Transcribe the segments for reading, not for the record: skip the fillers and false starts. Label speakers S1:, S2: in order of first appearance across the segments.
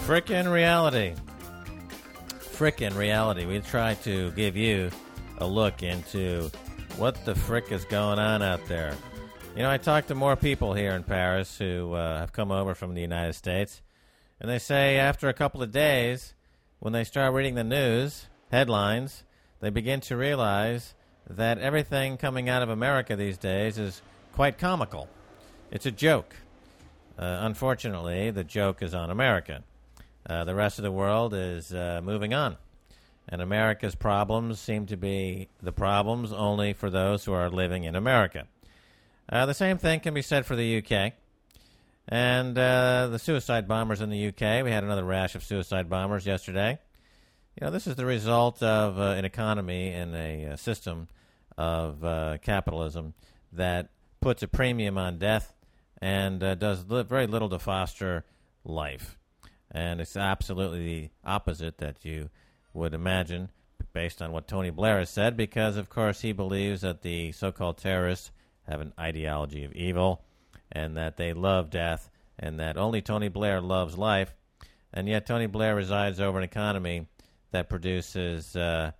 S1: Frickin' reality. Frickin' reality. We try to give you a look into what the frick is going on out there. You know, I talked to more people here in Paris who have come over from the United States, and they say after a couple of days, when they start reading the news, headlines, they begin to realize that everything coming out of America these days is quite comical. It's a joke. Unfortunately, the joke is on America. The rest of the world is moving on. And America's problems seem to be the problems only for those who are living in America. The same thing can be said for the UK. And the suicide bombers in the UK, we had another rash of suicide bombers yesterday. You know, this is the result of an economy and a system of capitalism that puts a premium on death and does very little to foster life. And it's absolutely the opposite that you would imagine based on what Tony Blair has said, because, of course, he believes that the so-called terrorists have an ideology of evil and that they love death and that only Tony Blair loves life. And yet Tony Blair resides over an economy that produces a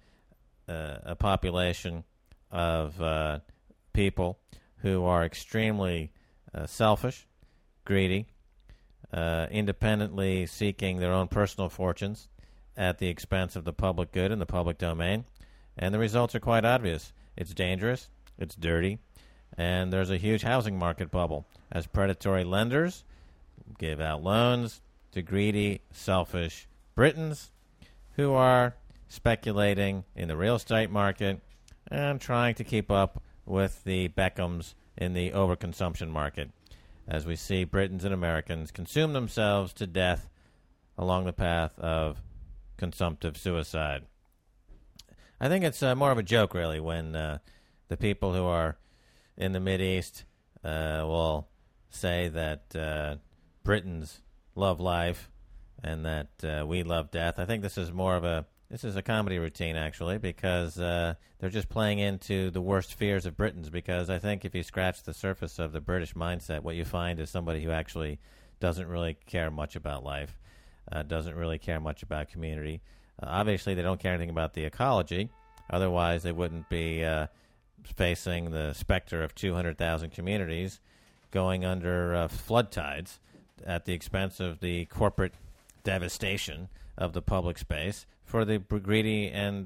S1: population of people who are extremely selfish, greedy, independently seeking their own personal fortunes at the expense of the public good and the public domain. And the results are quite obvious. It's dangerous, it's dirty, and there's a huge housing market bubble as predatory lenders give out loans to greedy, selfish Britons who are speculating in the real estate market and trying to keep up with the Beckhams in the overconsumption market, as we see Britons and Americans consume themselves to death along the path of consumptive suicide. I think it's more of a joke, really, when the people who are in the Mideast will say that Britons love life and that we love death. I think this is a comedy routine, actually, because they're just playing into the worst fears of Britons, because I think if you scratch the surface of the British mindset, what you find is somebody who actually doesn't really care much about life, doesn't really care much about community. Obviously, they don't care anything about the ecology. Otherwise, they wouldn't be facing the specter of 200,000 communities going under flood tides at the expense of the corporate devastation of the public space for the greedy and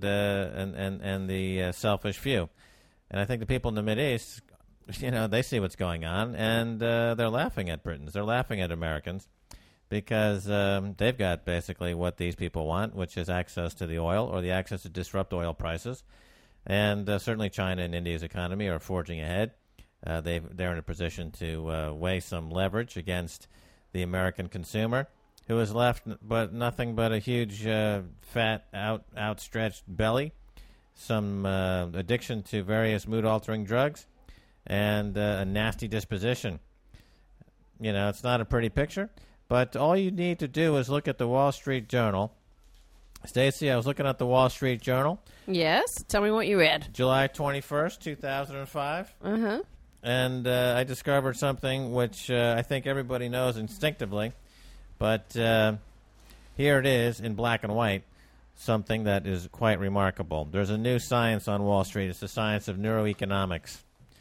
S1: the selfish few. And I think the people in the Mideast, you know, they see what's going on, and they're laughing at Britons. They're laughing at Americans because they've got basically what these people want, which is access to the oil or the access to disrupt oil prices. And certainly China and India's economy are forging ahead. They're in a position to weigh some leverage against the American consumer, who is left but nothing but a huge, fat, outstretched belly, some addiction to various mood-altering drugs, and a nasty disposition. You know, it's not a pretty picture, but all you need to do is look at the Wall Street Journal. Stacey, I was looking at the Wall Street Journal.
S2: Yes? Tell me what you read.
S1: July 21st, 2005.
S2: Uh-huh.
S1: And I discovered something which I think everybody knows instinctively, but here it is in black and white, something that is quite remarkable. There's a new science on Wall Street. It's the science of neuroeconomics.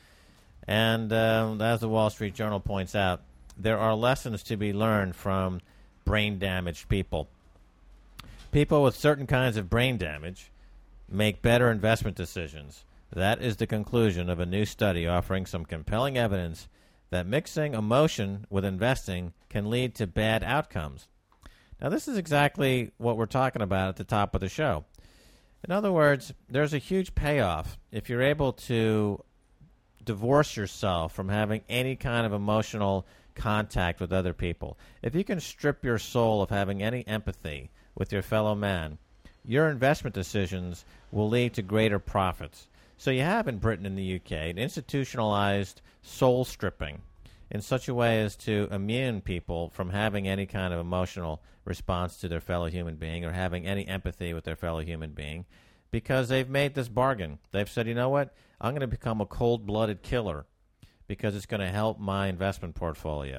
S1: And as the Wall Street Journal points out, there are lessons to be learned from brain-damaged people. People with certain kinds of brain damage make better investment decisions. That is the conclusion of a new study offering some compelling evidence that mixing emotion with investing can lead to bad outcomes. Now, this is exactly what we're talking about at the top of the show. In other words, there's a huge payoff if you're able to divorce yourself from having any kind of emotional contact with other people. If you can strip your soul of having any empathy with your fellow man, your investment decisions will lead to greater profits. So you have in Britain and the UK an institutionalized soul stripping in such a way as to immune people from having any kind of emotional response to their fellow human being or having any empathy with their fellow human being, because they've made this bargain. They've said, you know what, I'm going to become a cold-blooded killer because it's going to help my investment portfolio.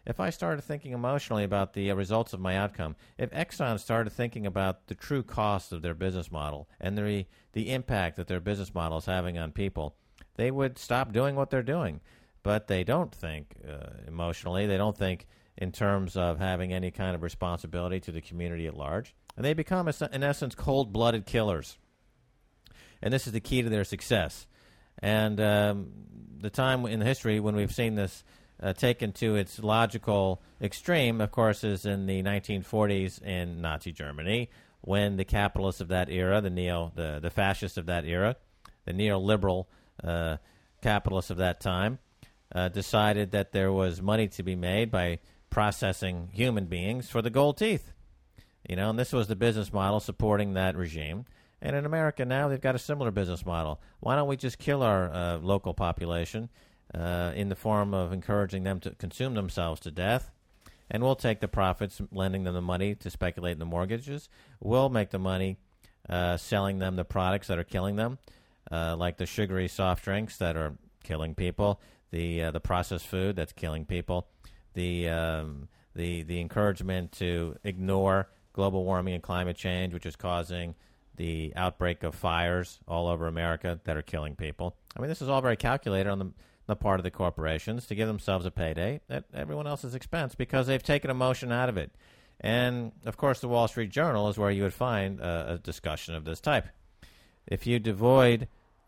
S1: if I started thinking emotionally about the results of my outcome, if Exxon started thinking about the true cost of their business model and the impact that their business model is having on people, they would stop doing what they're doing. But they don't think emotionally. They don't think in terms of having any kind of responsibility to the community at large. And they become, in essence, cold-blooded killers. And this is the key to their success. And the time in history when we've seen this taken to its logical extreme, of course, is in the 1940s in Nazi Germany, when the capitalists of that era, the fascists of that era, the neoliberal capitalists of that time, decided that there was money to be made by processing human beings for the gold teeth. And this was the business model supporting that regime. And in America now, they've got a similar business model. Why don't we just kill our local population in the form of encouraging them to consume themselves to death? And we'll take the profits, lending them the money to speculate in the mortgages. We'll make the money selling them the products that are killing them, like the sugary soft drinks that are killing people, the processed food that's killing people, the encouragement to ignore global warming and climate change, which is causing the outbreak of fires all over America that are killing people. I mean, this is all very calculated on the part of the corporations to give themselves a payday at everyone else's expense because they've taken emotion out of it. And, of course, the Wall Street Journal is where you would find a discussion of this type. If you divorce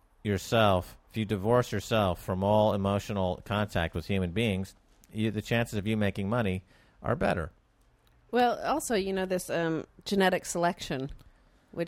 S1: yourself from all emotional contact with human beings, the chances of you making money are better.
S2: Well, also, this genetic selection